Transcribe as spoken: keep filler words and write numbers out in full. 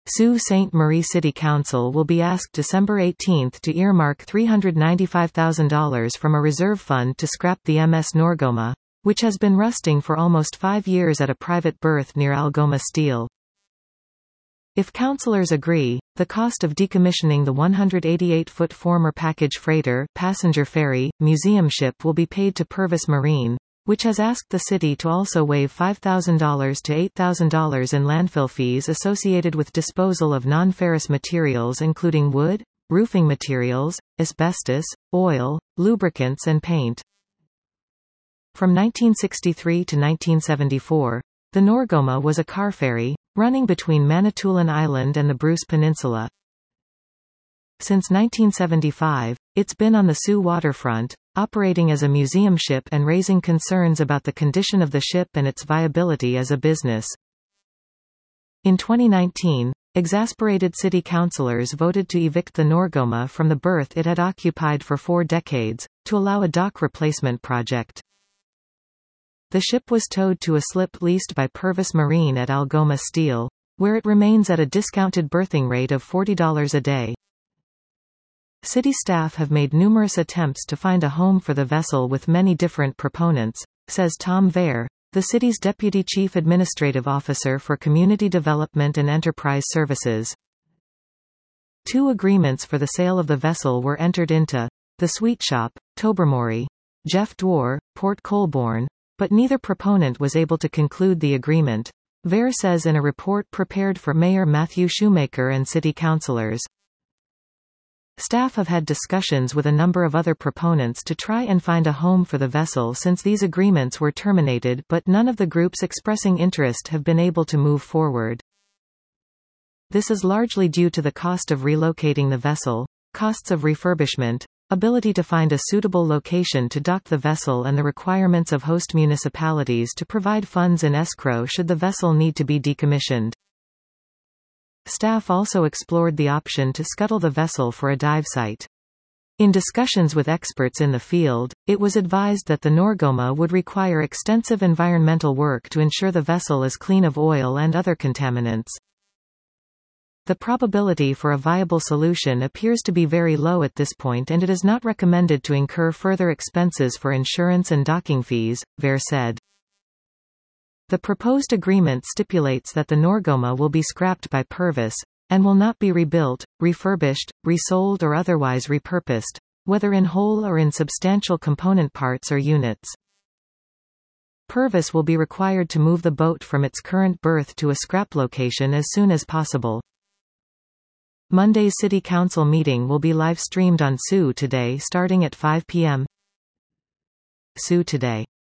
Sault Ste. Marie City Council will be asked December eighteenth to earmark three hundred ninety-five thousand dollars from a reserve fund to scrap the M S Norgoma, which has been rusting for almost five years at a private berth near Algoma Steel. If councillors agree, the cost of decommissioning the one hundred eighty-eight foot former package freighter, passenger ferry, museum ship will be paid to Purvis Marine, which has asked the city to also waive five thousand to eight thousand dollars in landfill fees associated with disposal of non-ferrous materials including wood, roofing materials, asbestos, oil, lubricants and paint. From nineteen sixty-three to nineteen seventy-four, the Norgoma was a car ferry, running between Manitoulin Island and the Bruce Peninsula. Since nineteen seventy-five, it's been on the Sault waterfront, operating as a museum ship and raising concerns about the condition of the ship and its viability as a business. In twenty nineteen, exasperated city councillors voted to evict the Norgoma from the berth it had occupied for four decades, to allow a dock replacement project. The ship was towed to a slip leased by Purvis Marine at Algoma Steel, where it remains at a discounted berthing rate of forty dollars a day. City staff have made numerous attempts to find a home for the vessel with many different proponents, says Tom Vare, the city's Deputy Chief Administrative Officer for Community Development and Enterprise Services. Two agreements for the sale of the vessel were entered into: the Sweet Shop, Tobermory, Jeff Dwar, Port Colborne, but neither proponent was able to conclude the agreement, Vare says in a report prepared for Mayor Matthew Shoemaker and city councillors. Staff have had discussions with a number of other proponents to try and find a home for the vessel since these agreements were terminated, but none of the groups expressing interest have been able to move forward. This is largely due to the cost of relocating the vessel, costs of refurbishment, ability to find a suitable location to dock the vessel and the requirements of host municipalities to provide funds in escrow should the vessel need to be decommissioned. Staff also explored the option to scuttle the vessel for a dive site. In discussions with experts in the field, it was advised that the Norgoma would require extensive environmental work to ensure the vessel is clean of oil and other contaminants. The probability for a viable solution appears to be very low at this point, and it is not recommended to incur further expenses for insurance and docking fees, Vare said. The proposed agreement stipulates that the Norgoma will be scrapped by Purvis, and will not be rebuilt, refurbished, resold or otherwise repurposed, whether in whole or in substantial component parts or units. Purvis will be required to move the boat from its current berth to a scrap location as soon as possible. Monday's City Council meeting will be live-streamed on Sault Today starting at five p m Sault Today.